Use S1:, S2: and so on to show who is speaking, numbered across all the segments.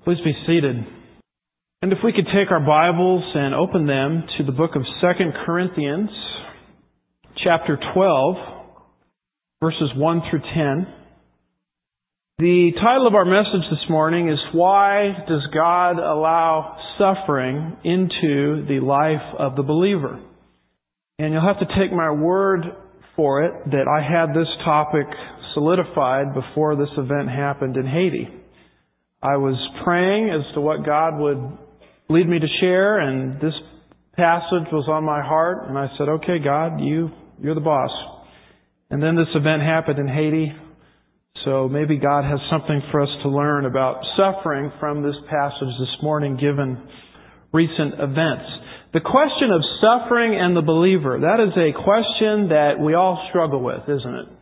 S1: Please be seated. And if we could take our Bibles and open them to the book of 2 Corinthians, chapter 12, verses 1 through 10. The title of our message this morning is, Why Does God Allow Suffering into the Life of the Believer? And you'll have to take my word for it that I had this topic solidified before this event happened in Haiti. I was praying as to what God would lead me to share, and this passage was on my heart, and I said, okay, God, you're the boss. And then this event happened in Haiti, so maybe God has something for us to learn about suffering from this passage this morning, given recent events. The question of suffering and the believer, that is a question that we all struggle with, isn't it?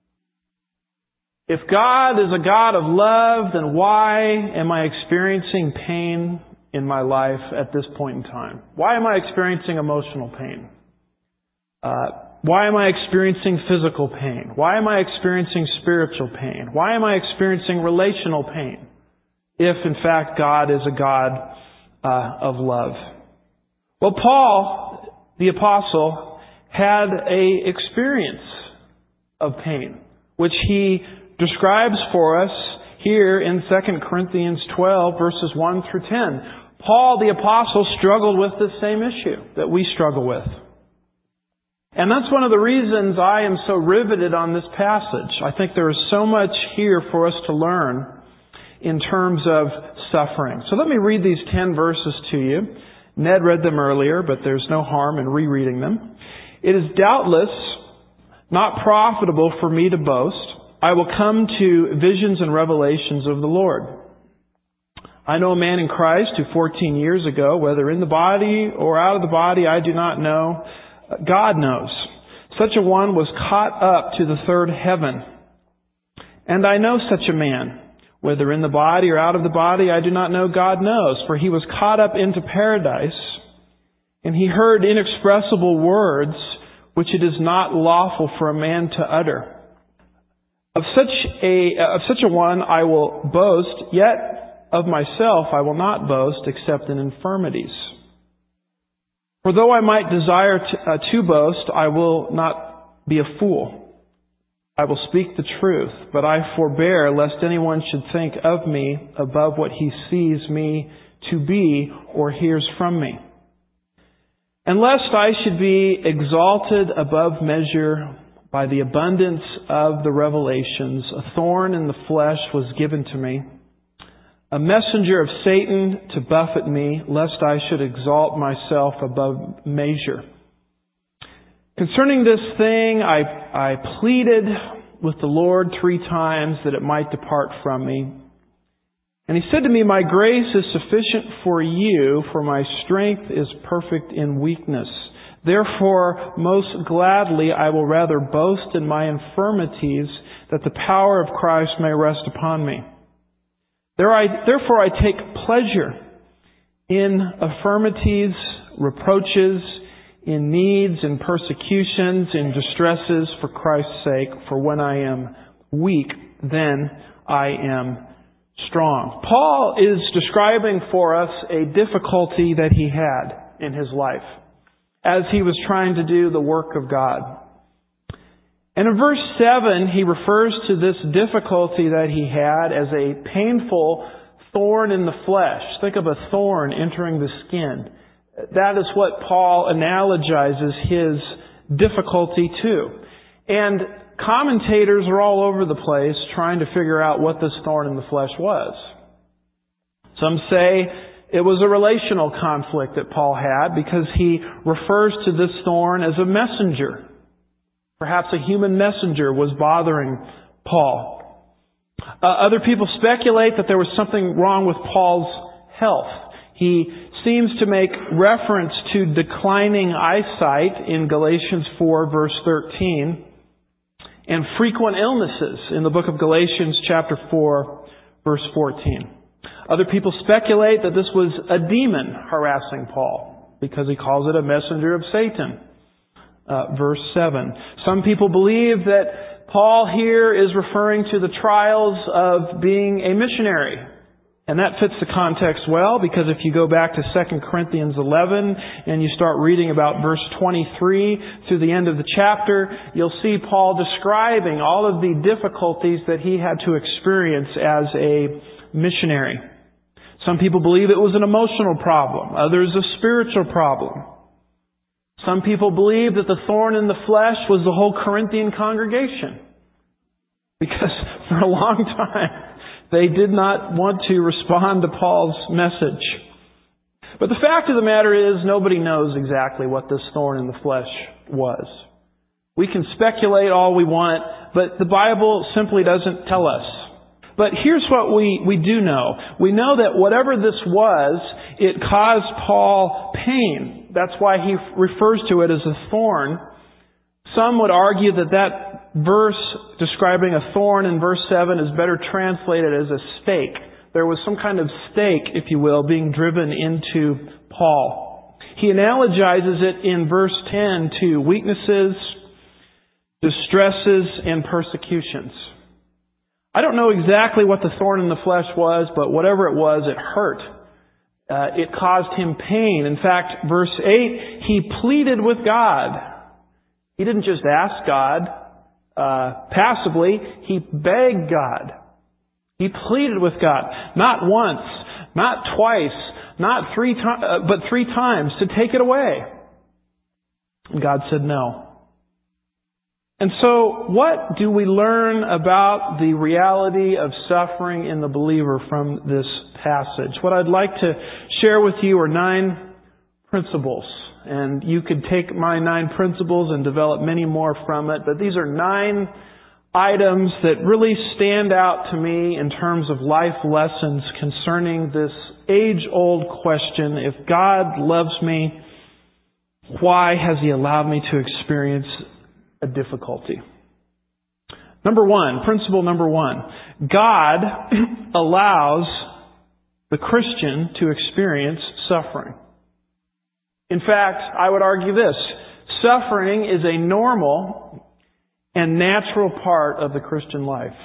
S1: If God is a God of love, then why am I experiencing pain in my life at this point in time? Why am I experiencing emotional pain? Why am I experiencing physical pain? Why am I experiencing spiritual pain? Why am I experiencing relational pain? If, in fact, God is a God of love. Well, Paul, the apostle, had an experience of pain, which he describes for us here in 2 Corinthians 12, verses 1 through 10. Paul, the apostle, struggled with the same issue that we struggle with. And that's one of the reasons I am so riveted on this passage. I think there is so much here for us to learn in terms of suffering. So let me read these 10 verses to you. Ned read them earlier, but there's no harm in rereading them. It is doubtless not profitable for me to boast. I will come to visions and revelations of the Lord. I know a man in Christ who 14 years ago, whether in the body or out of the body, I do not know. God knows. Such a one was caught up to the third heaven. And I know such a man. Whether in the body or out of the body, I do not know. God knows. For he was caught up into paradise, and he heard inexpressible words which it is not lawful for a man to utter. Of such a one I will boast, yet of myself I will not boast except in infirmities. For though I might desire to boast, I will not be a fool. I will speak the truth, but I forbear lest anyone should think of me above what he sees me to be or hears from me. And lest I should be exalted above measure by the abundance of the revelations, a thorn in the flesh was given to me, a messenger of Satan to buffet me, lest I should exalt myself above measure. Concerning this thing, I pleaded with the Lord 3 times that it might depart from me. And He said to me, My grace is sufficient for you, for my strength is perfect in weakness. Therefore, most gladly I will rather boast in my infirmities, that the power of Christ may rest upon me. Therefore I take pleasure in infirmities, reproaches, in needs, in persecutions, in distresses for Christ's sake. For when I am weak, then I am strong. Paul is describing for us a difficulty that he had in his life as he was trying to do the work of God. And in verse 7, he refers to this difficulty that he had as a painful thorn in the flesh. Think of a thorn entering the skin. That is what Paul analogizes his difficulty to. And commentators are all over the place trying to figure out what this thorn in the flesh was. Some say it was a relational conflict that Paul had because he refers to this thorn as a messenger. Perhaps a human messenger was bothering Paul. Other people speculate that there was something wrong with Paul's health. He seems to make reference to declining eyesight in Galatians 4, verse 13, and frequent illnesses in the book of Galatians chapter 4, verse 14. Other people speculate that this was a demon harassing Paul because he calls it a messenger of Satan. Verse 7. Some people believe that Paul here is referring to the trials of being a missionary And that fits the context well, because if you go back to 2 Corinthians 11 and you start reading about verse 23 through the end of the chapter, you'll see Paul describing all of the difficulties that he had to experience as a missionary. Some people believe it was an emotional problem, others a spiritual problem. Some people believe that the thorn in the flesh was the whole Corinthian congregation, because for a long time they did not want to respond to Paul's message. But the fact of the matter is, nobody knows exactly what this thorn in the flesh was. We can speculate all we want, but the Bible simply doesn't tell us. But here's what we do know. We know that whatever this was, it caused Paul pain. That's why he refers to it as a thorn. Some would argue that verse describing a thorn in verse 7 is better translated as a stake. There was some kind of stake, if you will, being driven into Paul. He analogizes it in verse 10 to weaknesses, distresses, and persecutions. I don't know exactly what the thorn in the flesh was, but whatever it was, it hurt. It caused him pain. In fact, verse 8, he pleaded with God. He didn't just ask God passively. He begged God. He pleaded with God. Not once, not twice, not but 3 times to take it away. And God said no. And so, what do we learn about the reality of suffering in the believer from this passage? What I'd like to share with you are 9 principles. And you could take my 9 principles and develop many more from it. But these are 9 items that really stand out to me in terms of life lessons concerning this age-old question: if God loves me, why has He allowed me to experience a difficulty? Principle number 1. God allows the Christian to experience suffering. In fact, I would argue this: suffering is a normal and natural part of the Christian life.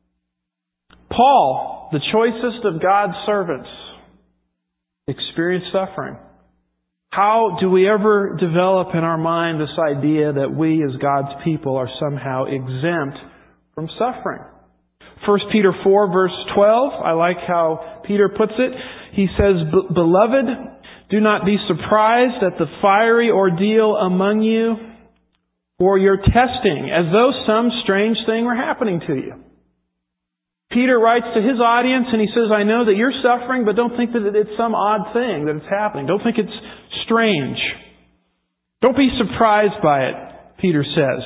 S1: Paul, the choicest of God's servants, experienced suffering. How do we ever develop in our mind this idea that we as God's people are somehow exempt from suffering? 1 Peter 4 verse 12, I like how Peter puts it. He says, "Beloved, do not be surprised at the fiery ordeal among you or your testing, as though some strange thing were happening to you." Peter writes to his audience and he says, I know that you're suffering, but don't think that it's some odd thing that it's happening. Don't think it's strange. Don't be surprised by it, Peter says.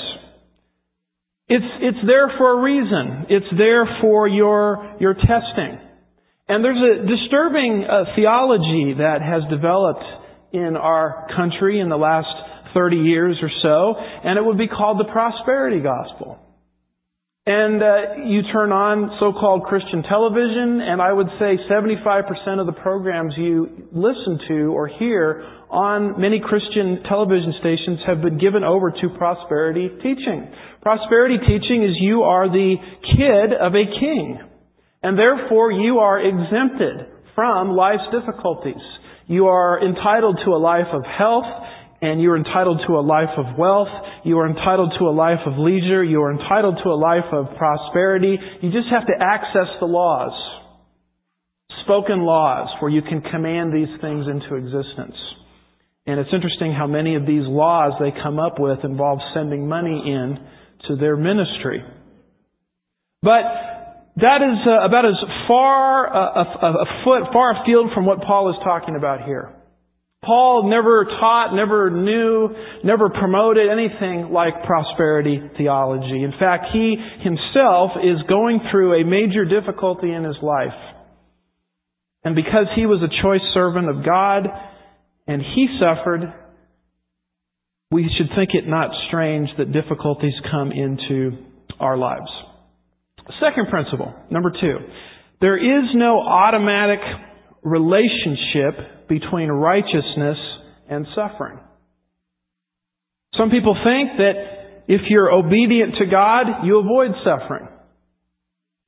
S1: It's there for a reason. It's there for your testing. And there's a disturbing theology that has developed in our country in the last 30 years or so, and it would be called the prosperity gospel. And you turn on so-called Christian television, and I would say 75% of the programs you listen to or hear on many Christian television stations have been given over to prosperity teaching. Prosperity teaching is you are the kid of a king, and therefore you are exempted from life's difficulties. You are entitled to a life of health, and you are entitled to a life of wealth. You are entitled to a life of leisure. You are entitled to a life of prosperity. You just have to access the laws. Spoken laws where you can command these things into existence. And it's interesting how many of these laws they come up with involve sending money in to their ministry. But that is about as far afield from what Paul is talking about here. Paul never taught, never knew, never promoted anything like prosperity theology. In fact, he himself is going through a major difficulty in his life. And because he was a choice servant of God and he suffered, we should think it not strange that difficulties come into our lives. Second principle, number 2. There is no automatic relationship between righteousness and suffering. Some people think that if you're obedient to God, you avoid suffering.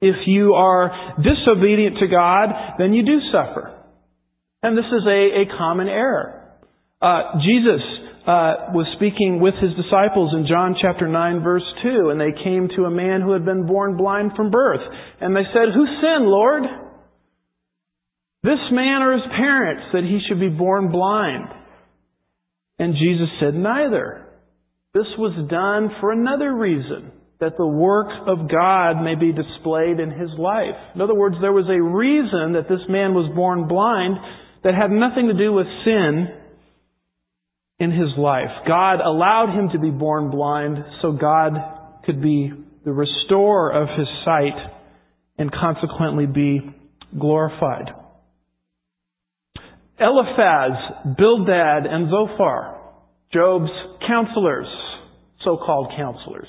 S1: If you are disobedient to God, then you do suffer. And this is a common error. Jesus was speaking with His disciples in John chapter 9 verse 2, and they came to a man who had been born blind from birth. And they said, "Who sinned, Lord? This man or his parents, that he should be born blind?" And Jesus said, "Neither. This was done for another reason, that the work of God may be displayed in his life." In other words, there was a reason that this man was born blind that had nothing to do with sin in his life. God allowed him to be born blind so God could be the restorer of his sight and consequently be glorified. Eliphaz, Bildad, and Zophar, Job's counselors, so-called counselors,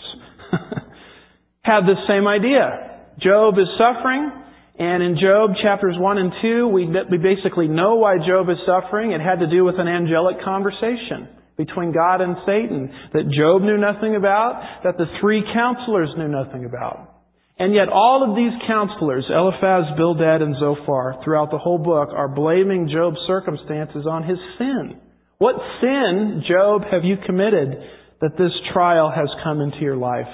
S1: had this same idea. Job is suffering, and in Job chapters 1 and 2, we basically know why Job is suffering. It had to do with an angelic conversation between God and Satan that Job knew nothing about, that the three counselors knew nothing about. And yet all of these counselors, Eliphaz, Bildad, and Zophar, throughout the whole book, are blaming Job's circumstances on his sin. What sin, Job, have you committed that this trial has come into your life?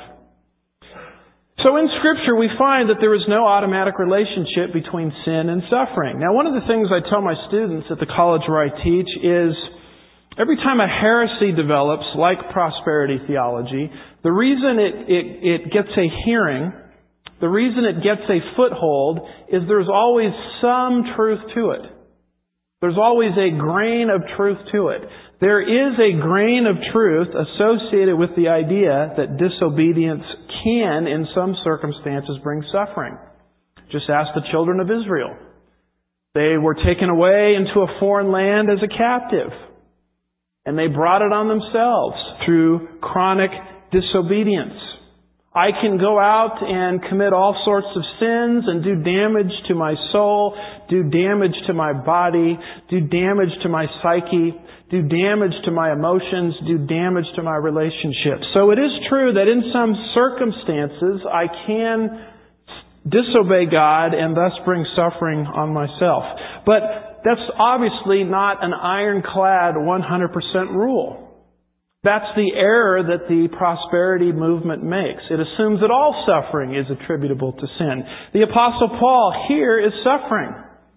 S1: So in Scripture, we find that there is no automatic relationship between sin and suffering. Now, one of the things I tell my students at the college where I teach is every time a heresy develops, like prosperity theology, the reason it gets a hearing, the reason it gets a foothold, is there's always some truth to it. There's always a grain of truth to it. There is a grain of truth associated with the idea that disobedience can, in some circumstances, bring suffering. Just ask the children of Israel. They were taken away into a foreign land as a captive, and they brought it on themselves through chronic disobedience. I can go out and commit all sorts of sins and do damage to my soul, do damage to my body, do damage to my psyche, do damage to my emotions, do damage to my relationships. So it is true that in some circumstances I can disobey God and thus bring suffering on myself. But that's obviously not an ironclad 100% rule. That's the error that the prosperity movement makes. It assumes that all suffering is attributable to sin. The Apostle Paul here is suffering.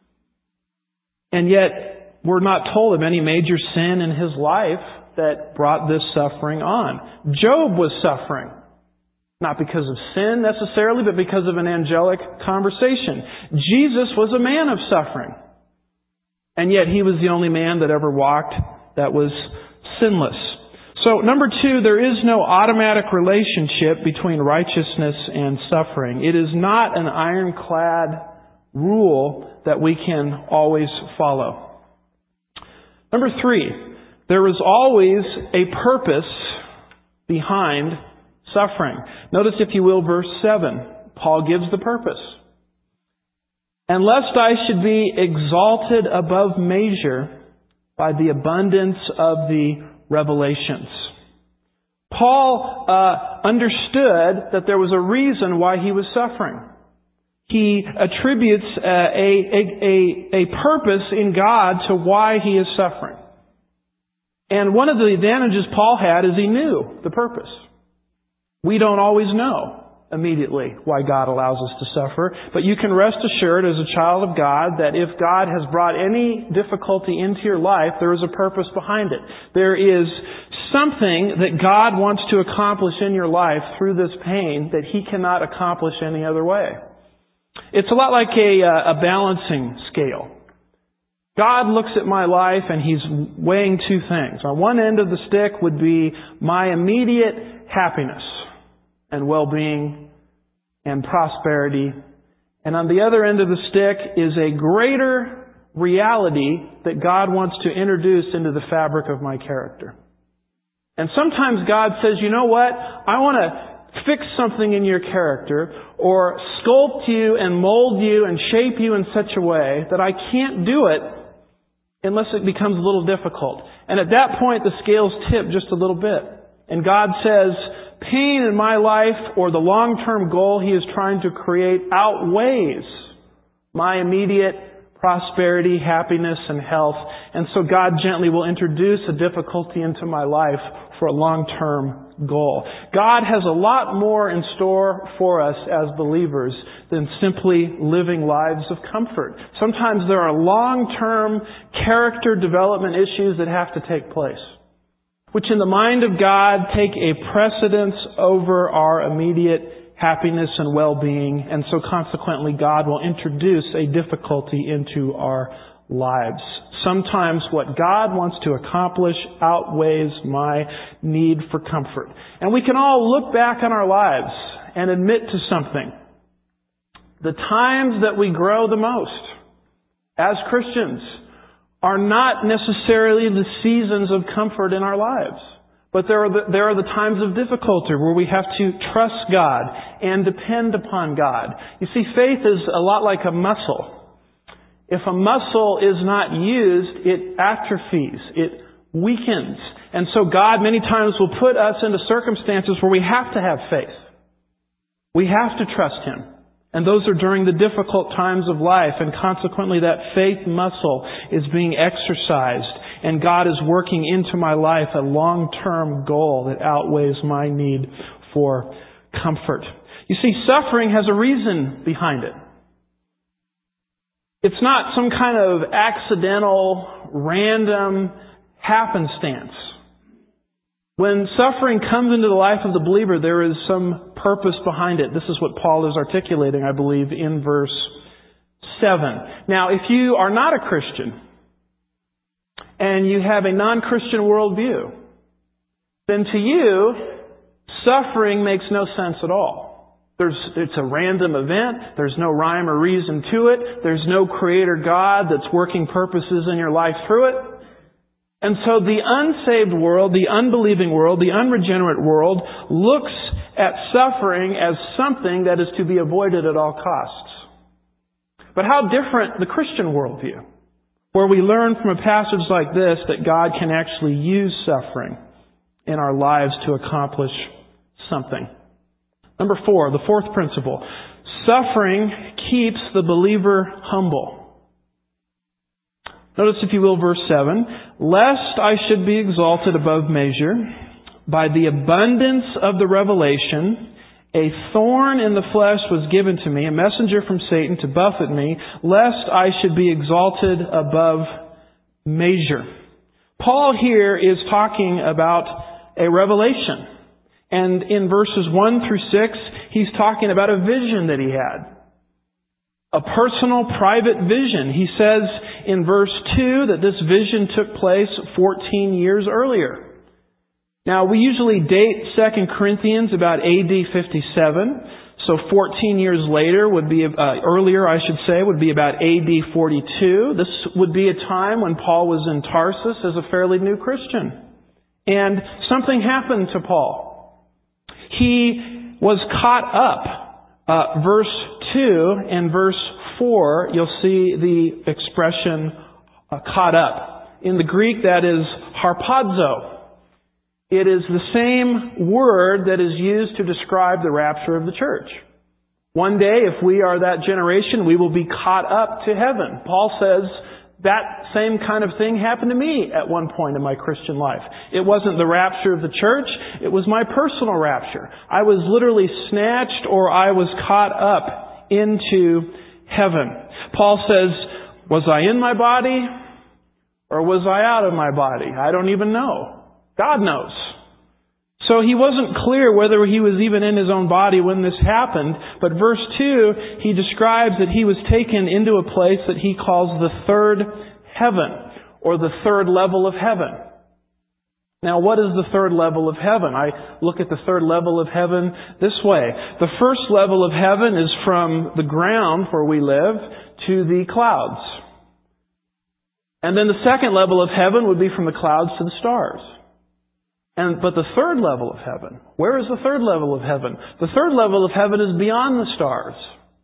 S1: And yet, we're not told of any major sin in his life that brought this suffering on. Job was suffering. Not because of sin necessarily, but because of an angelic conversation. Jesus was a man of suffering. And yet, he was the only man that ever walked that was sinless. So, number two, there is no automatic relationship between righteousness and suffering. It is not an ironclad rule that we can always follow. Number three, there is always a purpose behind suffering. Notice, if you will, verse 7. Paul gives the purpose. "And lest I should be exalted above measure by the abundance of the revelations." Paul understood that there was a reason why he was suffering. He attributes a purpose in God to why he is suffering. And one of the advantages Paul had is he knew the purpose. We don't always know immediately why God allows us to suffer, but you can rest assured as a child of God that if God has brought any difficulty into your life, there is a purpose behind it. There is something that God wants to accomplish in your life through this pain that He cannot accomplish any other way. It's a lot like a balancing scale. God looks at my life and He's weighing two things. On one end of the stick would be my immediate happiness and well-being and prosperity. And on the other end of the stick is a greater reality that God wants to introduce into the fabric of my character. And sometimes God says, you know what? I want to fix something in your character or sculpt you and mold you and shape you in such a way that I can't do it unless it becomes a little difficult. And at that point, the scales tip just a little bit. And God says, pain in my life or the long-term goal He is trying to create outweighs my immediate prosperity, happiness, and health. And so God gently will introduce a difficulty into my life for a long-term goal. God has a lot more in store for us as believers than simply living lives of comfort. Sometimes there are long-term character development issues that have to take place, which in the mind of God take a precedence over our immediate happiness and well-being, and so consequently God will introduce a difficulty into our lives. Sometimes what God wants to accomplish outweighs my need for comfort. And we can all look back on our lives and admit to something. The times that we grow the most as Christians are not necessarily the seasons of comfort in our lives. But there are the times of difficulty where we have to trust God and depend upon God. You see, faith is a lot like a muscle. If a muscle is not used, it atrophies, it weakens. And so God many times will put us into circumstances where we have to have faith. We have to trust Him. And those are during the difficult times of life, and consequently that faith muscle is being exercised. And God is working into my life a long-term goal that outweighs my need for comfort. You see, suffering has a reason behind it. It's not some kind of accidental, random happenstance. When suffering comes into the life of the believer, there is some purpose behind it. This is what Paul is articulating, I believe, in verse 7. Now, if you are not a Christian, and you have a non-Christian worldview, then to you, suffering makes no sense at all. It's a random event. There's no rhyme or reason to it. There's no Creator God that's working purposes in your life through it. And so the unsaved world, the unbelieving world, the unregenerate world looks at suffering as something that is to be avoided at all costs. But how different the Christian worldview, where we learn from a passage like this that God can actually use suffering in our lives to accomplish something. Number 4, the fourth principle. Suffering keeps the believer humble. Notice, if you will, verse 7. Lest I should be exalted above measure, by the abundance of the revelation, a thorn in the flesh was given to me, a messenger from Satan to buffet me, lest I should be exalted above measure. Paul here is talking about a revelation. And in verses 1 through 6, he's talking about a vision that he had. A personal, private vision. He says in verse 2 that this vision took place 14 years earlier. Now, we usually date 2 Corinthians about AD 57. So 14 years later would be, earlier I should say, would be about AD 42. This would be a time when Paul was in Tarsus as a fairly new Christian. And something happened to Paul. He was caught up. Verse 2 and verse 4, you'll see the expression caught up. In the Greek, that is harpazo. It is the same word that is used to describe the rapture of the church. One day, if we are that generation, we will be caught up to heaven. Paul says that same kind of thing happened to me at one point in my Christian life. It wasn't the rapture of the church, it was my personal rapture. I was literally snatched, or I was caught up into heaven. Paul says, was I in my body or was I out of my body? I don't even know. God knows. So he wasn't clear whether he was even in his own body when this happened. But verse 2, he describes that he was taken into a place that he calls the third heaven, or the third level of heaven. Now, what is the third level of heaven? I look at the third level of heaven this way. The first level of heaven is from the ground where we live to the clouds. And then the second level of heaven would be from the clouds to the stars. But the third level of heaven, where is the third level of heaven? The third level of heaven is beyond the stars.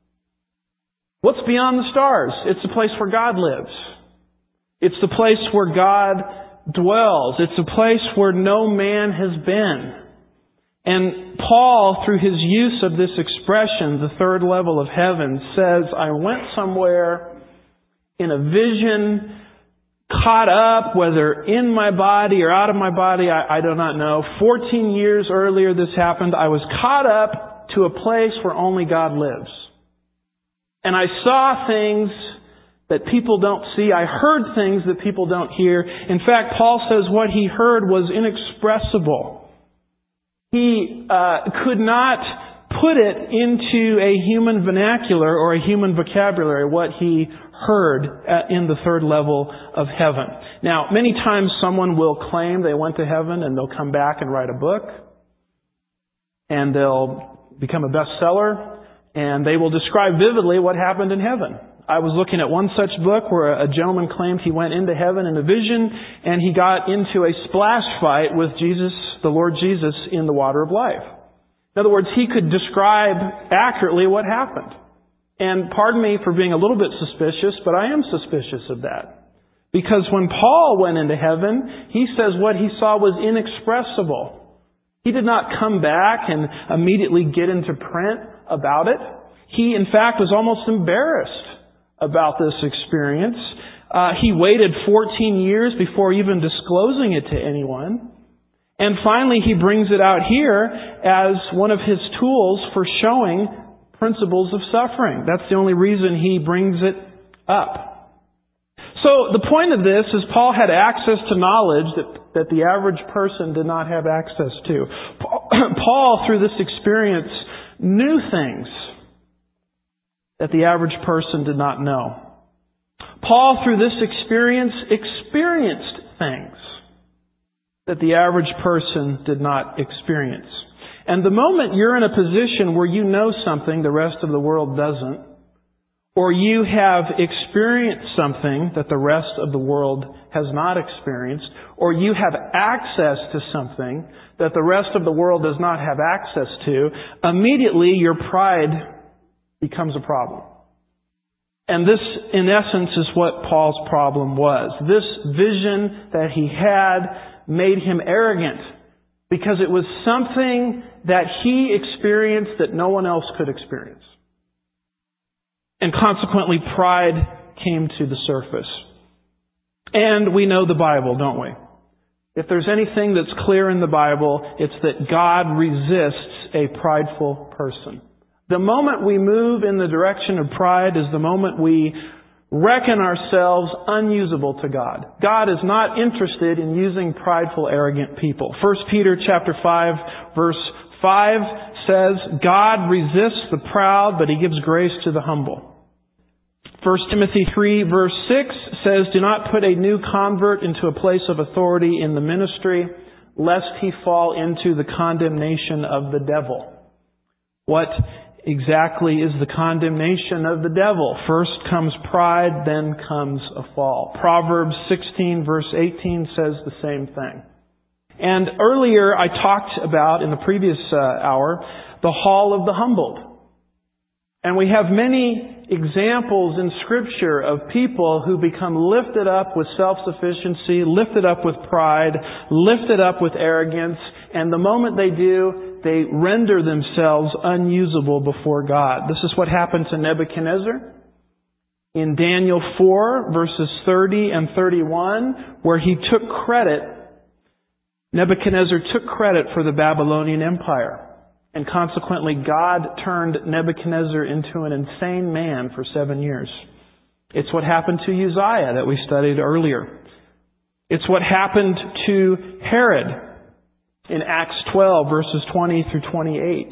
S1: What's beyond the stars? It's the place where God lives. It's the place where God dwells. It's a place where no man has been. And Paul, through his use of this expression, the third level of heaven, says, I went somewhere in a vision, caught up, whether in my body or out of my body, I do not know. 14 years earlier this happened. I was caught up to a place where only God lives. And I saw things that people don't see. I heard things that people don't hear. In fact, Paul says what he heard was inexpressible. He could not put it into a human vernacular or a human vocabulary, what he heard in the third level of heaven. Now, many times someone will claim they went to heaven and they'll come back and write a book and they'll become a bestseller and they will describe vividly what happened in heaven. I was looking at one such book where a gentleman claimed he went into heaven in a vision and he got into a splash fight with Jesus, the Lord Jesus, in the water of life. In other words, he could describe accurately what happened. And pardon me for being a little bit suspicious, but I am suspicious of that. Because when Paul went into heaven, he says what he saw was inexpressible. He did not come back and immediately get into print about it. He, in fact, was almost embarrassed about this experience. He waited 14 years before even disclosing it to anyone. And finally, he brings it out here as one of his tools for showing principles of suffering. That's the only reason he brings it up. So the point of this is Paul had access to knowledge that the average person did not have access to. Paul, through this experience, knew things that the average person did not know. Paul, through this experience, experienced things that the average person did not experience. And the moment you're in a position where you know something the rest of the world doesn't, or you have experienced something that the rest of the world has not experienced, or you have access to something that the rest of the world does not have access to, immediately your pride becomes a problem. And this, in essence, is what Paul's problem was. This vision that he had made him arrogant because it was something that he experienced that no one else could experience. And consequently, pride came to the surface. And we know the Bible, don't we? If there's anything that's clear in the Bible, it's that God resists a prideful person. The moment we move in the direction of pride is the moment we reckon ourselves unusable to God. God is not interested in using prideful, arrogant people. 1 Peter chapter 5, verse 5 says, God resists the proud, but He gives grace to the humble. 1 Timothy 3, verse 6 says, do not put a new convert into a place of authority in the ministry, lest he fall into the condemnation of the devil. What exactly is the condemnation of the devil? First comes pride, then comes a fall. Proverbs 16, verse 18 says the same thing. And earlier I talked about, in the previous hour, the hall of the humbled. And we have many examples in Scripture of people who become lifted up with self-sufficiency, lifted up with pride, lifted up with arrogance, and the moment they do, they render themselves unusable before God. This is what happened to Nebuchadnezzar in Daniel 4, verses 30 and 31, where he took credit. Nebuchadnezzar took credit for the Babylonian Empire. And consequently, God turned Nebuchadnezzar into an insane man for 7 years. It's what happened to Uzziah that we studied earlier. It's what happened to Herod in Acts 12, verses 20 through 28.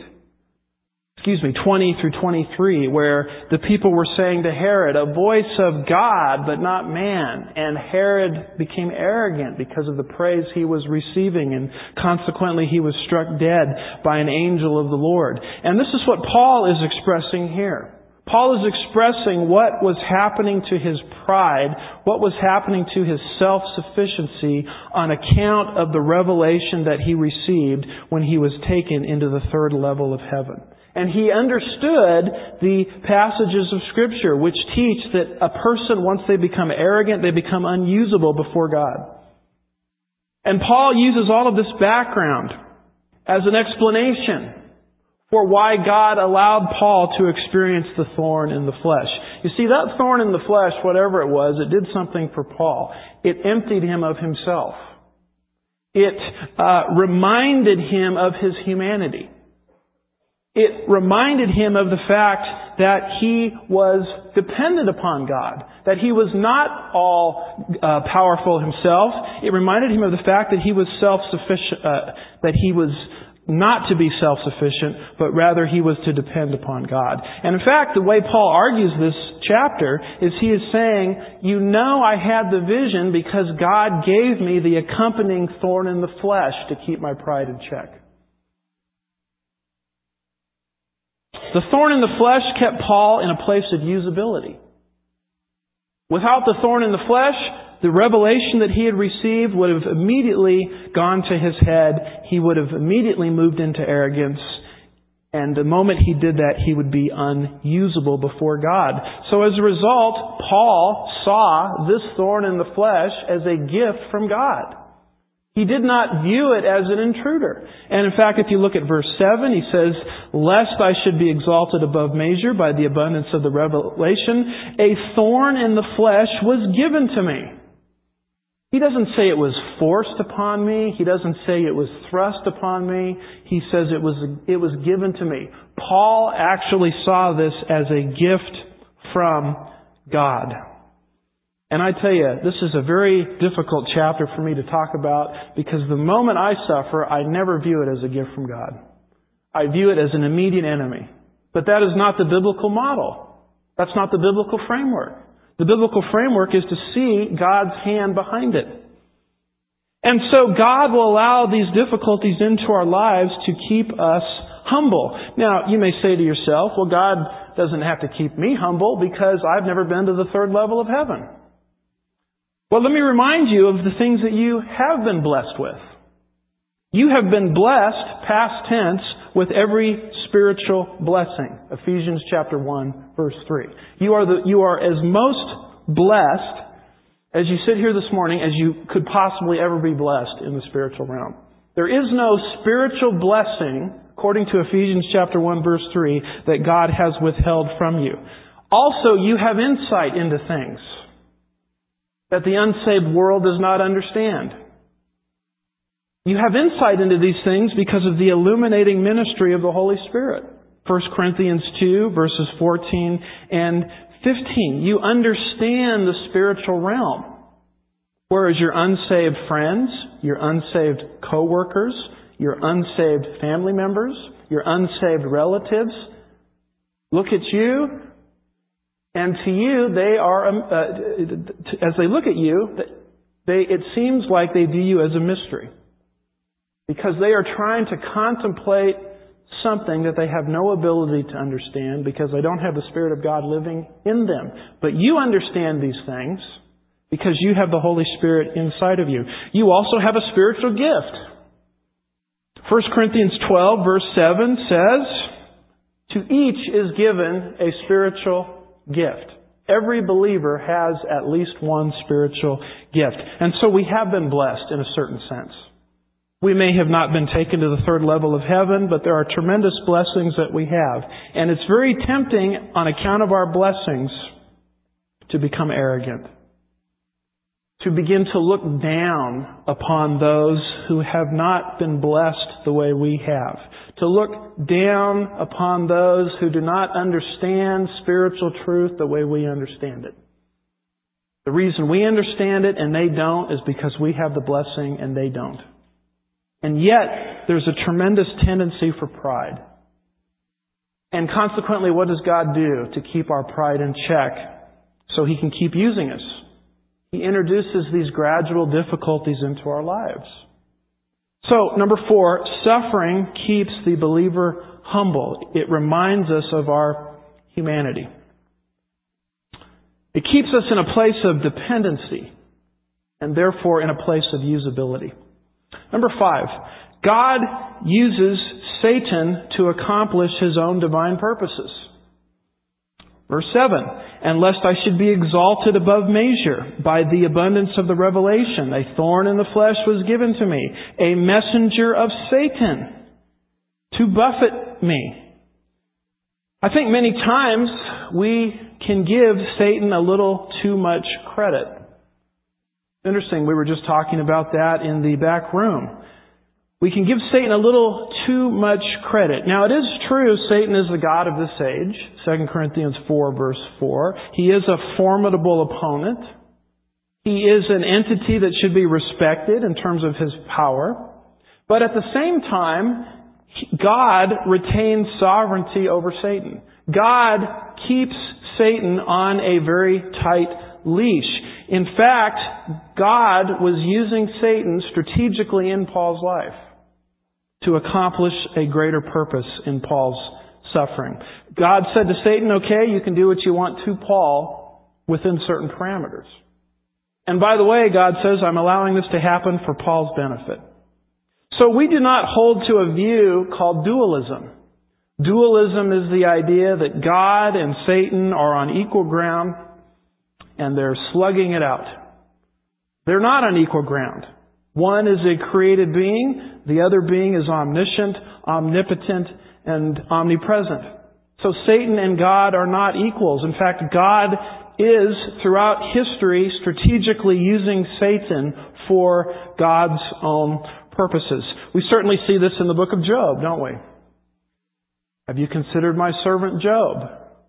S1: 20 through 23, where the people were saying to Herod, a voice of God, but not man. And Herod became arrogant because of the praise he was receiving, and consequently he was struck dead by an angel of the Lord. And this is what Paul is expressing here. Paul is expressing what was happening to his pride, what was happening to his self-sufficiency on account of the revelation that he received when he was taken into the third level of heaven. And he understood the passages of Scripture which teach that a person, once they become arrogant, they become unusable before God. And Paul uses all of this background as an explanation for why God allowed Paul to experience the thorn in the flesh. You see, that thorn in the flesh, whatever it was, it did something for Paul. It emptied him of himself. It reminded him of his humanity. It reminded him of the fact that he was dependent upon God, that he was not all powerful himself. It reminded him of the fact that he was self-sufficient, that he was not to be self-sufficient, but rather he was to depend upon God. And in fact, the way Paul argues this chapter is he is saying, you know I had the vision because God gave me the accompanying thorn in the flesh to keep my pride in check. The thorn in the flesh kept Paul in a place of usability. Without the thorn in the flesh, the revelation that he had received would have immediately gone to his head. He would have immediately moved into arrogance. And the moment he did that, he would be unusable before God. So as a result, Paul saw this thorn in the flesh as a gift from God. He did not view it as an intruder. And in fact, if you look at verse 7, he says, lest I should be exalted above measure by the abundance of the revelation, a thorn in the flesh was given to me. He doesn't say it was forced upon me. He doesn't say it was thrust upon me. He says it was given to me. Paul actually saw this as a gift from God. And I tell you, this is a very difficult chapter for me to talk about because the moment I suffer, I never view it as a gift from God. I view it as an immediate enemy. But that is not the biblical model. That's not the biblical framework. The biblical framework is to see God's hand behind it. And so God will allow these difficulties into our lives to keep us humble. Now, you may say to yourself, well, God doesn't have to keep me humble because I've never been to the third level of heaven. Well, let me remind you of the things that you have been blessed with. You have been blessed, past tense, with every spiritual blessing. Ephesians chapter 1, verse 3. You are as most blessed as you sit here this morning as you could possibly ever be blessed in the spiritual realm. There is no spiritual blessing, according to Ephesians chapter 1, verse 3, that God has withheld from you. Also, you have insight into things that the unsaved world does not understand. You have insight into these things because of the illuminating ministry of the Holy Spirit. 1 Corinthians 2, verses 14 and 15. You understand the spiritual realm. Whereas your unsaved friends, your unsaved co-workers, your unsaved family members, your unsaved relatives look at you, and to you, they are, as they look at you, it seems like they view you as a mystery. Because they are trying to contemplate something that they have no ability to understand because they don't have the Spirit of God living in them. But you understand these things because you have the Holy Spirit inside of you. You also have a spiritual gift. 1 Corinthians 12, verse 7 says, to each is given a spiritual gift. Every believer has at least one spiritual gift. And so we have been blessed in a certain sense. We may have not been taken to the third level of heaven, but there are tremendous blessings that we have. And it's very tempting on account of our blessings to become arrogant. To begin to look down upon those who have not been blessed the way we have. To look down upon those who do not understand spiritual truth the way we understand it. The reason we understand it and they don't is because we have the blessing and they don't. And yet, there's a tremendous tendency for pride. And consequently, what does God do to keep our pride in check so He can keep using us? He introduces these gradual difficulties into our lives. So, number 4, suffering keeps the believer humble. It reminds us of our humanity. It keeps us in a place of dependency and therefore in a place of usability. Number 5, God uses Satan to accomplish His own divine purposes. Verse 7, and lest I should be exalted above measure by the abundance of the revelation, a thorn in the flesh was given to me, a messenger of Satan to buffet me. I think many times we can give Satan a little too much credit. Interesting, we were just talking about that in the back room. We can give Satan a little too much credit. Now, it is true Satan is the god of this age. 2 Corinthians 4, verse 4. He is a formidable opponent. He is an entity that should be respected in terms of his power. But at the same time, God retains sovereignty over Satan. God keeps Satan on a very tight leash. In fact, God was using Satan strategically in Paul's life to accomplish a greater purpose in Paul's suffering. God said to Satan, okay, you can do what you want to Paul within certain parameters. And by the way, God says, I'm allowing this to happen for Paul's benefit. So we do not hold to a view called dualism. Dualism is the idea that God and Satan are on equal ground and they're slugging it out. They're not on equal ground. One is a created being, the other being is omniscient, omnipotent, and omnipresent. So Satan and God are not equals. In fact, God is, throughout history, strategically using Satan for God's own purposes. We certainly see this in the book of Job, don't we? Have you considered my servant Job?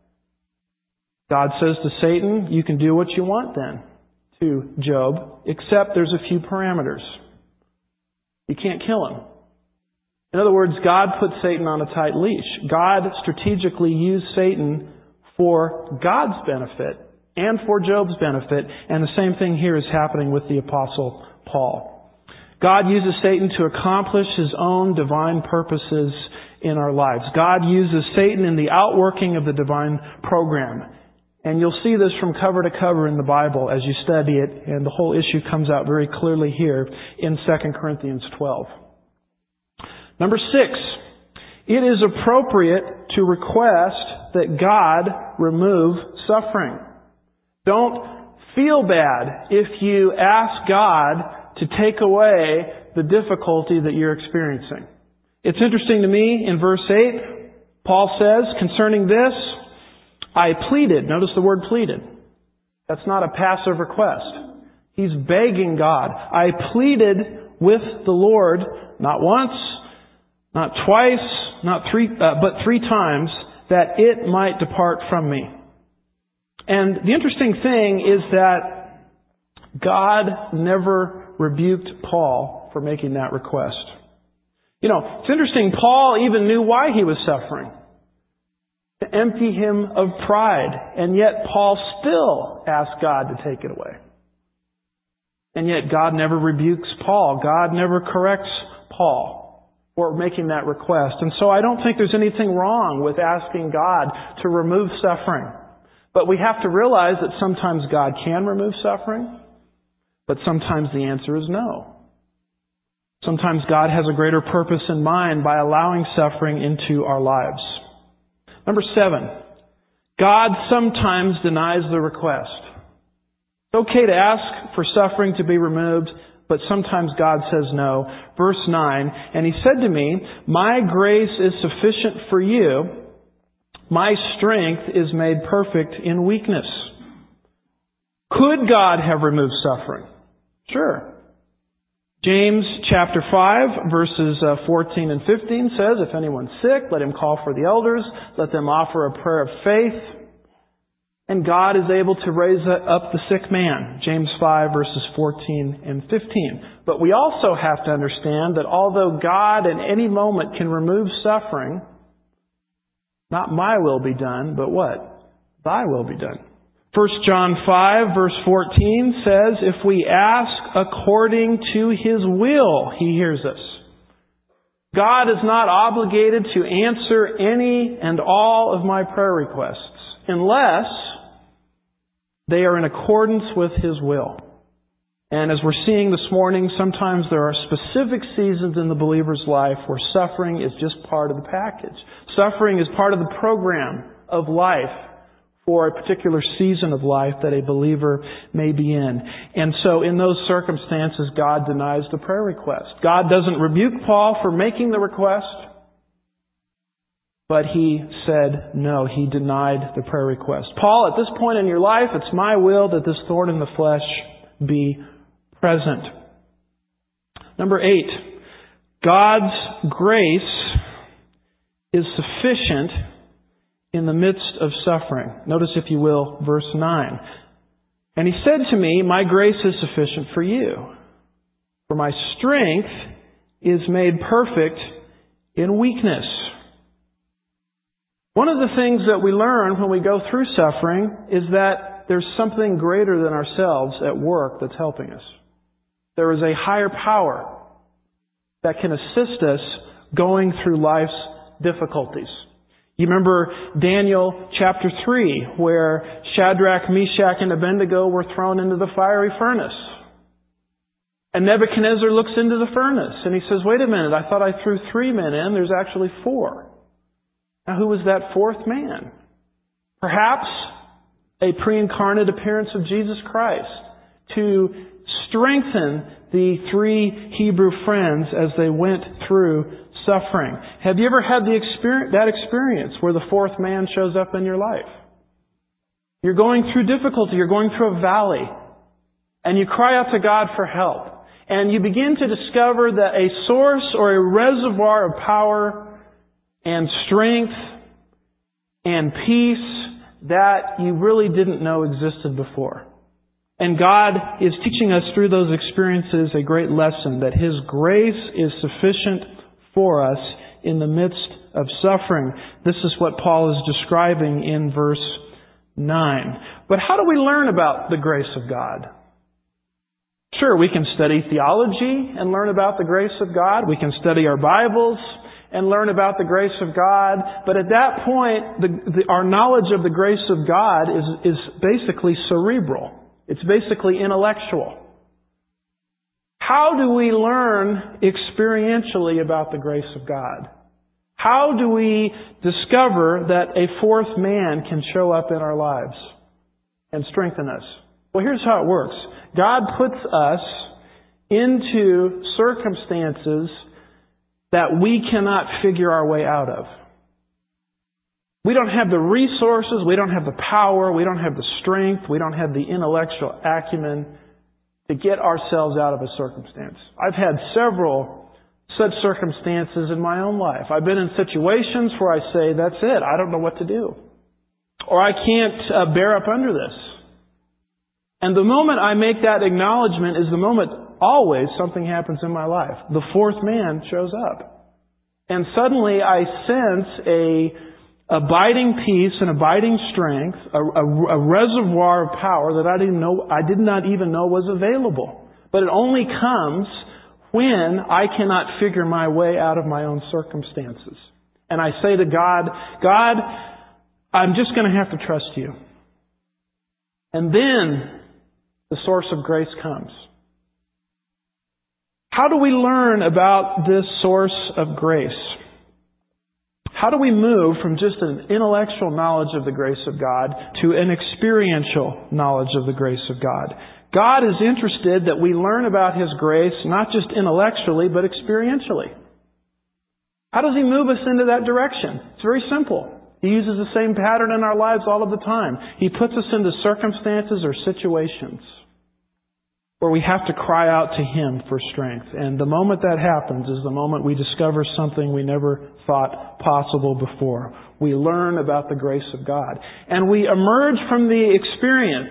S1: God says to Satan, you can do what you want then to Job, except there's a few parameters. You can't kill him. In other words, God put Satan on a tight leash. God strategically used Satan for God's benefit and for Job's benefit, and the same thing here is happening with the Apostle Paul. God uses Satan to accomplish His own divine purposes in our lives. God uses Satan in the outworking of the divine program. And you'll see this from cover to cover in the Bible as you study it, and the whole issue comes out very clearly here in 2 Corinthians 12. Number 6, it is appropriate to request that God remove suffering. Don't feel bad if you ask God to take away the difficulty that you're experiencing. It's interesting to me, in verse 8, Paul says, concerning this, I pleaded. Notice the word pleaded. That's not a passive request. He's begging God. I pleaded with the Lord, not once, not twice, but 3 times, that it might depart from me. And the interesting thing is that God never rebuked Paul for making that request. You know, it's interesting, Paul even knew why he was suffering. To empty him of pride. And yet Paul still asked God to take it away. And yet God never rebukes Paul. God never corrects Paul for making that request. And so I don't think there's anything wrong with asking God to remove suffering. But we have to realize that sometimes God can remove suffering, but sometimes the answer is no. Sometimes God has a greater purpose in mind by allowing suffering into our lives. Number 7, God sometimes denies the request. It's okay to ask for suffering to be removed, but sometimes God says no. Verse 9, and He said to me, my grace is sufficient for you. My strength is made perfect in weakness. Could God have removed suffering? Sure. James chapter 5, verses 14 and 15 says, if anyone's sick, let him call for the elders. Let them offer a prayer of faith. And God is able to raise up the sick man. James 5, verses 14 and 15. But we also have to understand that although God at any moment can remove suffering, not my will be done, but what? Thy will be done. 1 John 5, verse 14 says, if we ask according to His will, He hears us. God is not obligated to answer any and all of my prayer requests unless they are in accordance with His will. And as we're seeing this morning, sometimes there are specific seasons in the believer's life where suffering is just part of the package. Suffering is part of the program of life for a particular season of life that a believer may be in. And so in those circumstances, God denies the prayer request. God doesn't rebuke Paul for making the request, But he said no. He denied the prayer request. Paul, at this point in your life, it's my will that this thorn in the flesh be present. Number 8, God's grace is sufficient in the midst of suffering. Notice, if you will, verse 9. And he said to me, my grace is sufficient for you, for my strength is made perfect in weakness. One of the things that we learn when we go through suffering is that there's something greater than ourselves at work that's helping us. There is a higher power that can assist us going through life's difficulties. You remember Daniel chapter 3, where Shadrach, Meshach, and Abednego were thrown into the fiery furnace. And Nebuchadnezzar looks into the furnace and he says, wait a minute, I thought I threw 3 men in, there's actually 4. Now who was that 4th man? Perhaps a pre-incarnate appearance of Jesus Christ to strengthen the 3 Hebrew friends as they went through suffering. Have you ever had that experience where the 4th man shows up in your life? You're going through difficulty, you're going through a valley, and you cry out to God for help. And you begin to discover that a source or a reservoir of power and strength and peace that you really didn't know existed before. And God is teaching us through those experiences a great lesson, that His grace is sufficient for us in the midst of suffering. This is what Paul is describing in verse 9. But how do we learn about the grace of God? Sure, we can study theology and learn about the grace of God. We can study our Bibles and learn about the grace of God. But at that point, our knowledge of the grace of God is basically cerebral. It's basically intellectual. How do we learn experientially about the grace of God? How do we discover that a 4th man can show up in our lives and strengthen us? Well, here's how it works. God puts us into circumstances that we cannot figure our way out of. We don't have the resources, we don't have the power, we don't have the strength, we don't have the intellectual acumen to get ourselves out of a circumstance. I've had several such circumstances in my own life. I've been in situations where I say, that's it, I don't know what to do. Or I can't bear up under this. And the moment I make that acknowledgement is the moment always something happens in my life. The 4th man shows up. And suddenly I sense a abiding peace and abiding strength, a reservoir of power that I did not even know was available. But it only comes when I cannot figure my way out of my own circumstances. And I say to God, God, I'm just going to have to trust you. And then the source of grace comes. How do we learn about this source of grace? How do we move from just an intellectual knowledge of the grace of God to an experiential knowledge of the grace of God? God is interested that we learn about His grace not just intellectually, but experientially. How does He move us into that direction? It's very simple. He uses the same pattern in our lives all of the time. He puts us into circumstances or situations where we have to cry out to Him for strength. And the moment that happens is the moment we discover something we never thought possible before. We learn about the grace of God. And we emerge from the experience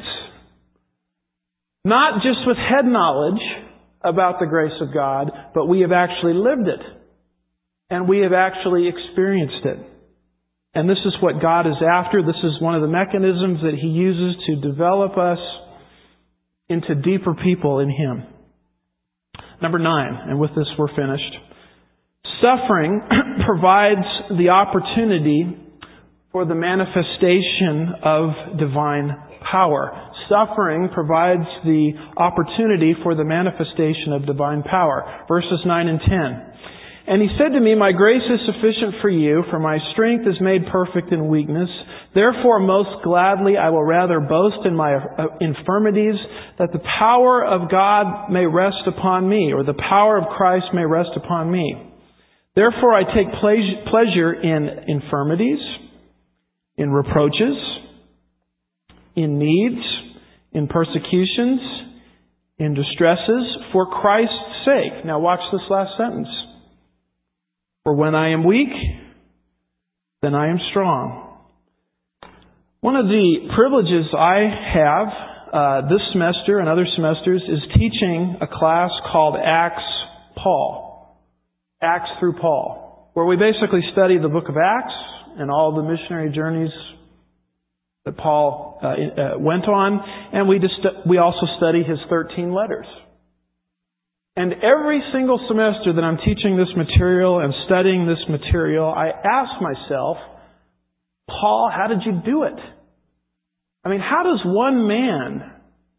S1: not just with head knowledge about the grace of God, but we have actually lived it. And we have actually experienced it. And this is what God is after. This is one of the mechanisms that He uses to develop us into deeper people in Him. Number 9, and with this we're finished. Suffering provides the opportunity for the manifestation of divine power. Suffering provides the opportunity for the manifestation of divine power. Verses 9 and 10. And He said to me, my grace is sufficient for you, for my strength is made perfect in weakness. Therefore, most gladly I will rather boast in my infirmities, that the power of God may rest upon me, or the power of Christ may rest upon me. Therefore I take pleasure in infirmities, in reproaches, in needs, in persecutions, in distresses, for Christ's sake. Now watch this last sentence. For when I am weak, then I am strong. One of the privileges I have this semester and other semesters is teaching a class called Acts Paul. Acts through Paul, where we basically study the book of Acts and all the missionary journeys that Paul went on, and we also study his 13 letters. And every single semester that I'm teaching this material and studying this material, I ask myself, Paul, how did you do it? I mean, how does one man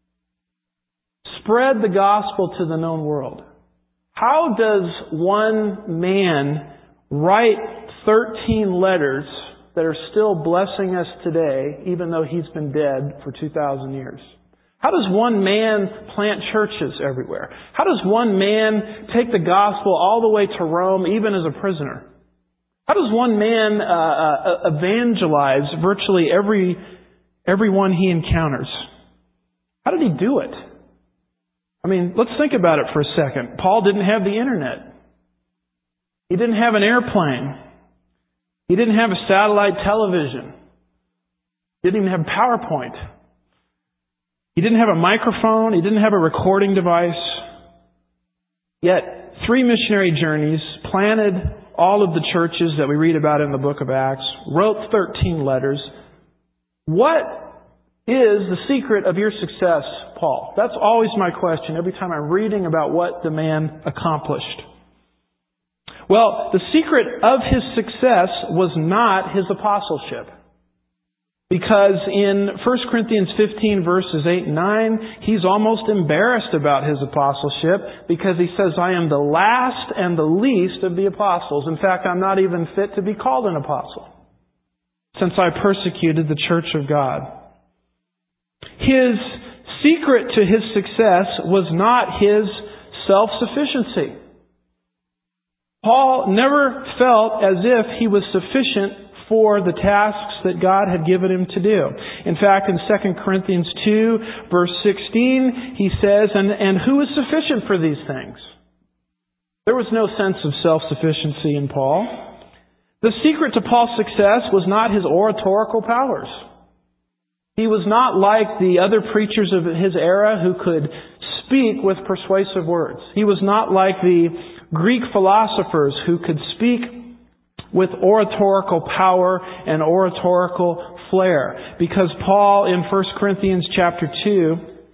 S1: spread the gospel to the known world? How does one man write 13 letters that are still blessing us today, even though he's been dead for 2,000 years? How does one man plant churches everywhere? How does one man take the gospel all the way to Rome, even as a prisoner? How does one man evangelize virtually everyone he encounters? How did he do it? I mean, let's think about it for a second. Paul didn't have the internet. He didn't have an airplane. He didn't have a satellite television. He didn't even have PowerPoint. He didn't have a microphone. He didn't have a recording device. Yet, 3 missionary journeys, planted all of the churches that we read about in the book of Acts, wrote 13 letters. What is the secret of your success, Paul? That's always my question every time I'm reading about what the man accomplished. Well, the secret of his success was not his apostleship. Because in 1 Corinthians 15 verses 8 and 9, he's almost embarrassed about his apostleship because he says, I am the last and the least of the apostles. In fact, I'm not even fit to be called an apostle, since I persecuted the church of God. His secret to his success was not his self-sufficiency. Paul never felt as if he was sufficient for the tasks that God had given him to do. In fact, in 2 Corinthians 2, verse 16, he says, and who is sufficient for these things? There was no sense of self-sufficiency in Paul. The secret to Paul's success was not his oratorical powers. He was not like the other preachers of his era who could speak with persuasive words. He was not like the Greek philosophers who could speak with oratorical power and oratorical flair. Because Paul in 1 Corinthians chapter 2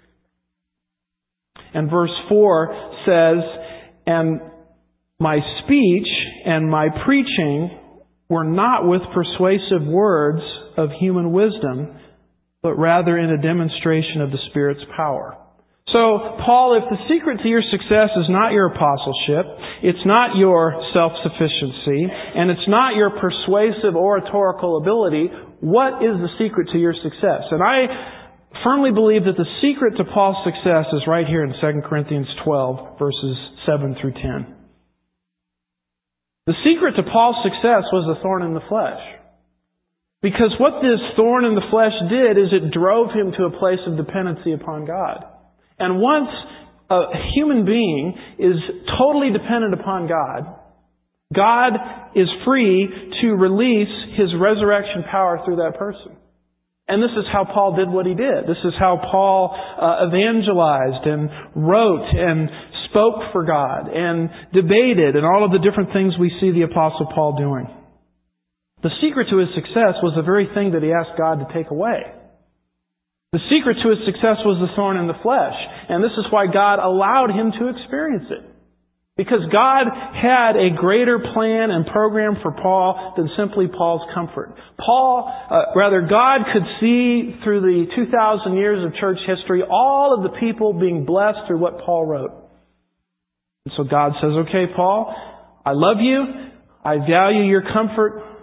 S1: and verse 4 says, and my speech and my preaching were not with persuasive words of human wisdom, but rather in a demonstration of the Spirit's power. So, Paul, if the secret to your success is not your apostleship, it's not your self-sufficiency, and it's not your persuasive oratorical ability, what is the secret to your success? And I firmly believe that the secret to Paul's success is right here in 2 Corinthians 12, verses 7 through 10. The secret to Paul's success was the thorn in the flesh. Because what this thorn in the flesh did is it drove him to a place of dependency upon God. And once a human being is totally dependent upon God, God is free to release His resurrection power through that person. And this is how Paul did what he did. This is how Paul evangelized and wrote and spoke for God and debated and all of the different things we see the Apostle Paul doing. The secret to his success was the very thing that he asked God to take away. The secret to his success was the thorn in the flesh. And this is why God allowed him to experience it. Because God had a greater plan and program for Paul than simply Paul's comfort. God could see through the 2,000 years of church history all of the people being blessed through what Paul wrote. And so God says, okay, Paul, I love you. I value your comfort.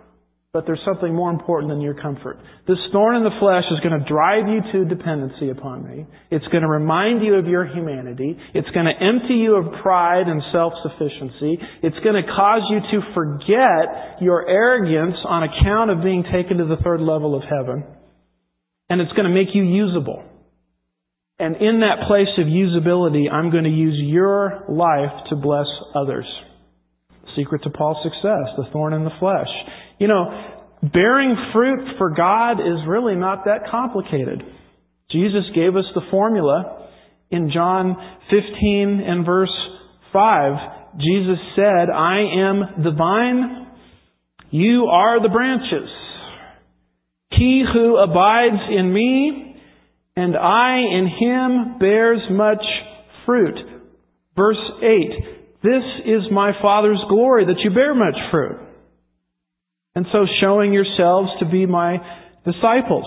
S1: But there's something more important than your comfort. This thorn in the flesh is going to drive you to dependency upon me. It's going to remind you of your humanity. It's going to empty you of pride and self-sufficiency. It's going to cause you to forget your arrogance on account of being taken to the third level of heaven. And it's going to make you usable. And in that place of usability, I'm going to use your life to bless others. Secret to Paul's success, the thorn in the flesh. You know, bearing fruit for God is really not that complicated. Jesus gave us the formula in John 15 and verse 5. Jesus said, I am the vine, you are the branches. He who abides in me and I in him bears much fruit. Verse 8, this is my Father's glory, that you bear much fruit. And so showing yourselves to be my disciples.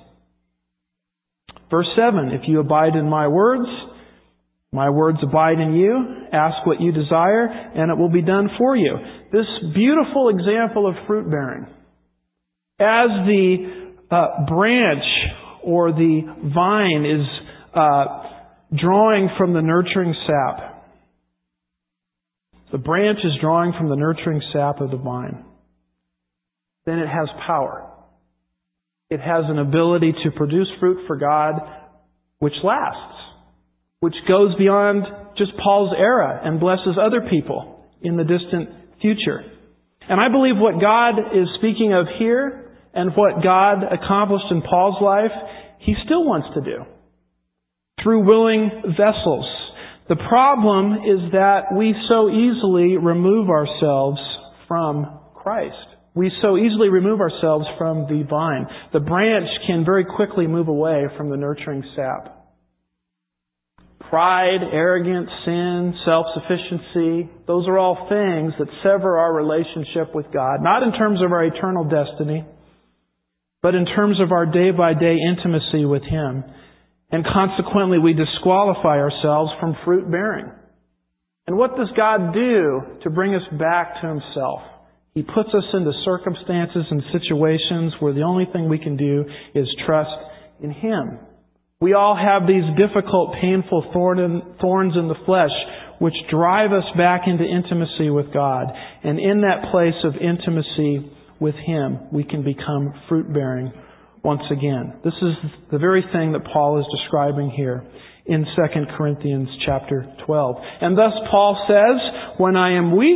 S1: Verse 7, if you abide in my words abide in you. Ask what you desire, and it will be done for you. This beautiful example of fruit bearing. As the branch or the vine is drawing from the nurturing sap. The branch is drawing from the nurturing sap of the vine. Then it has power. It has an ability to produce fruit for God which lasts, which goes beyond just Paul's era and blesses other people in the distant future. And I believe what God is speaking of here and what God accomplished in Paul's life, He still wants to do through willing vessels. The problem is that we so easily remove ourselves from Christ. We so easily remove ourselves from the vine. The branch can very quickly move away from the nurturing sap. Pride, arrogance, sin, self-sufficiency, those are all things that sever our relationship with God. Not in terms of our eternal destiny, but in terms of our day-by-day intimacy with Him. And consequently, we disqualify ourselves from fruit bearing. And what does God do to bring us back to Himself? He puts us into circumstances and situations where the only thing we can do is trust in Him. We all have these difficult, painful thorns in the flesh which drive us back into intimacy with God. And in that place of intimacy with Him, we can become fruit-bearing once again. This is the very thing that Paul is describing here in 2 Corinthians chapter 12. And thus Paul says, when I am weak,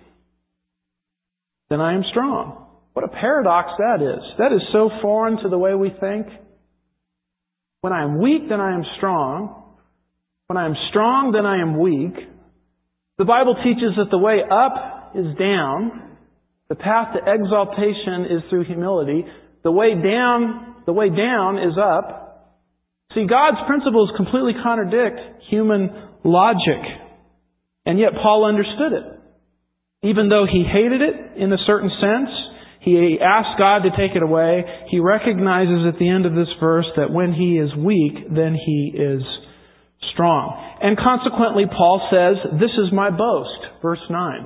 S1: then I am strong. What a paradox that is. That is so foreign to the way we think. When I am weak, then I am strong. When I am strong, then I am weak. The Bible teaches that the way up is down. The path to exaltation is through humility. The way down is up. See, God's principles completely contradict human logic. And yet Paul understood it. Even though he hated it in a certain sense, he asked God to take it away. He recognizes at the end of this verse that when he is weak, then he is strong. And consequently, Paul says, this is my boast. Verse 9.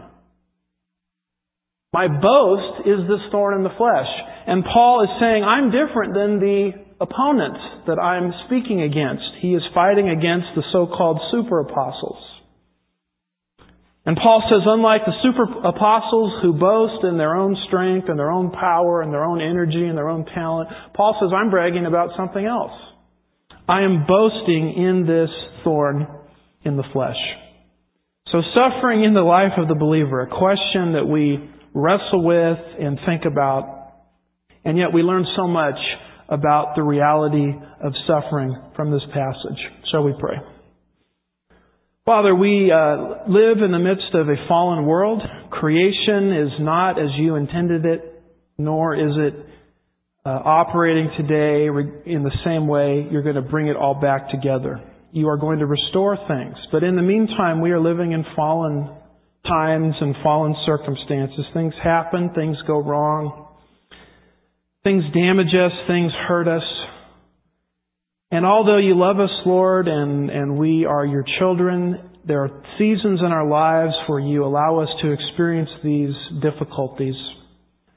S1: My boast is this thorn in the flesh. And Paul is saying, I'm different than the opponents that I'm speaking against. He is fighting against the so-called super apostles. And Paul says, unlike the super apostles who boast in their own strength and their own power and their own energy and their own talent, Paul says, I'm bragging about something else. I am boasting in this thorn in the flesh. So suffering in the life of the believer, a question that we wrestle with and think about, and yet we learn so much about the reality of suffering from this passage. Shall we pray? Father, we live in the midst of a fallen world. Creation is not as you intended it, nor is it operating today in the same way. You're going to bring it all back together. You are going to restore things. But in the meantime, we are living in fallen times and fallen circumstances. Things happen, things go wrong. Things damage us, things hurt us. And although you love us, Lord, and we are your children, there are seasons in our lives where you allow us to experience these difficulties.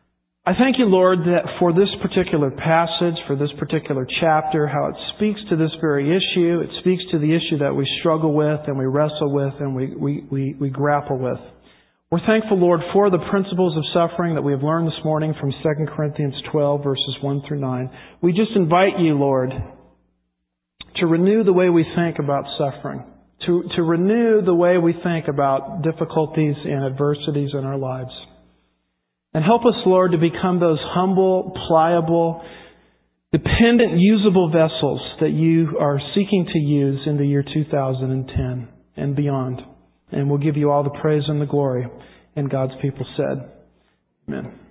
S1: I thank you, Lord, that for this particular passage, for this particular chapter, how it speaks to this very issue. It speaks to the issue that we struggle with and we wrestle with and we grapple with. We're thankful, Lord, for the principles of suffering that we have learned this morning from 2 Corinthians 12, verses 1 through 9. We just invite you, Lord, to renew the way we think about suffering, to renew the way we think about difficulties and adversities in our lives. And help us, Lord, to become those humble, pliable, dependent, usable vessels that you are seeking to use in the year 2010 and beyond. And we'll give you all the praise and the glory. And God's people said, Amen.